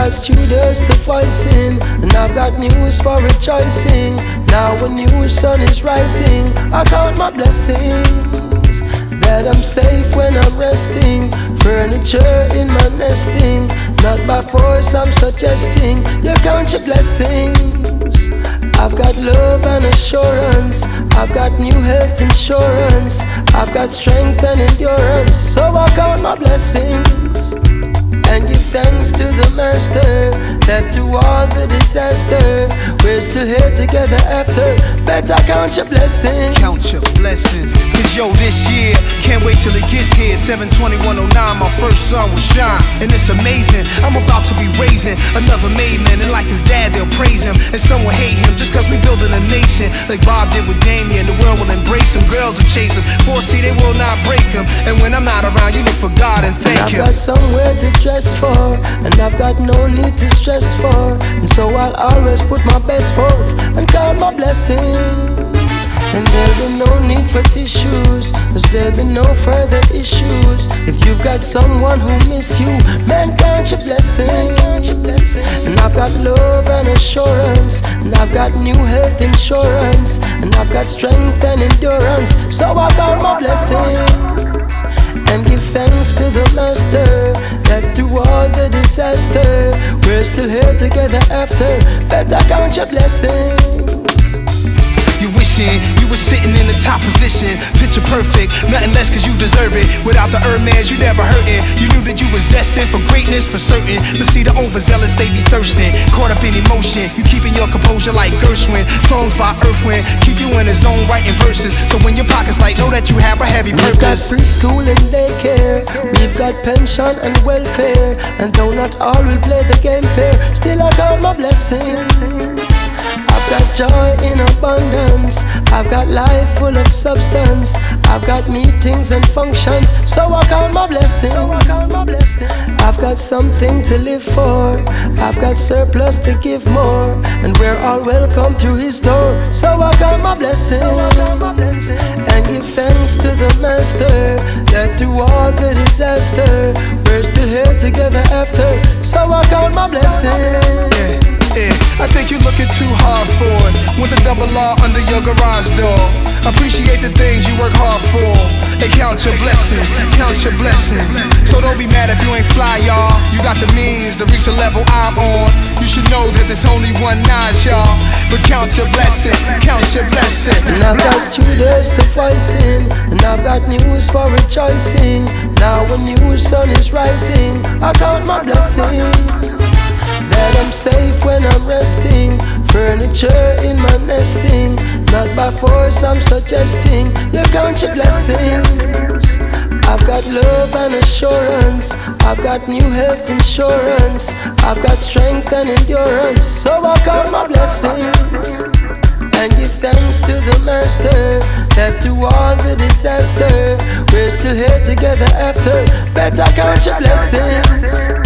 past 3 days to voicing, and I've got news for rejoicing. Now a new sun is rising. I count my blessings, that I'm safe when I'm resting. Furniture in my nesting, not by force I'm suggesting. You count your blessings. I've got love and assurance, I've got new health insurance, I've got strength and endurance. So I count my blessings and give thanks to the Master, that through all the disaster we're still here together after. Better count your blessings. Count your blessings. Cause yo, this year, can't wait till it gets here. 7/20/109, my first son will shine. And it's amazing, I'm about to be raising another made man. And like his dad, they'll praise him, and some will hate him just cause we building a nation. Like Bob did with Damien, the world will embrace him. Girls will chase him, 4C, they will not break him. And when I'm not around, you look for God and thank him. I've got somewhere to dress for, and I've got no need to stress for. And so I'll always put my best forth and count my blessings. And there'll be no need for tissues, cause there'll be no further issues. If you've got someone who miss you, man, count your blessings. And I've got love and assurance, and I've got new health insurance, and I've got strength and endurance. So I count my blessings and give thanks to the Master, that through all the disaster we're still here together after. Better count your blessings. You wishing you were sitting in the top position, picture perfect, nothing less cause you deserve it. Without the Hermes, you never hurting. You knew that you was destined for greatness for certain. But see the overzealous, they be thirsting, caught up in emotion. You keeping your composure like Gershwin. Songs by Earth Wind keep you in the zone writing verses. So when your pocket's light, know that you have a heavy purpose. We've got preschool and daycare, we've got pension and welfare, and though not all will play the game fair, still I count my blessings. I've got joy in abundance, I've got life full of substance, I've got meetings and functions, so I count my blessings. I've got something to live for, I've got surplus to give more, and we're all welcome through His door. So I count my blessings and give thanks to the Master, that through all the disaster we're still here together after. So I count my blessings. I think you're looking too hard for it, with the double R under your garage door. Appreciate the things you work hard for, and count your blessings, count your blessings. So don't be mad if you ain't fly, y'all. You got the means to reach the level I'm on. You should know that there's only one notch, y'all. But count your blessing, count your blessing. And I've got 2 days to voicing, and I've got news for rejoicing. Now a new sun is rising. I count my blessings, that I'm safe when I'm resting. Furniture in my nesting, not by force I'm suggesting. You count your blessings. I've got love and assurance, I've got new health insurance, I've got strength and endurance. So I count my blessings and give thanks to the Master, that through all the disaster we're still here together after. Better count your blessings.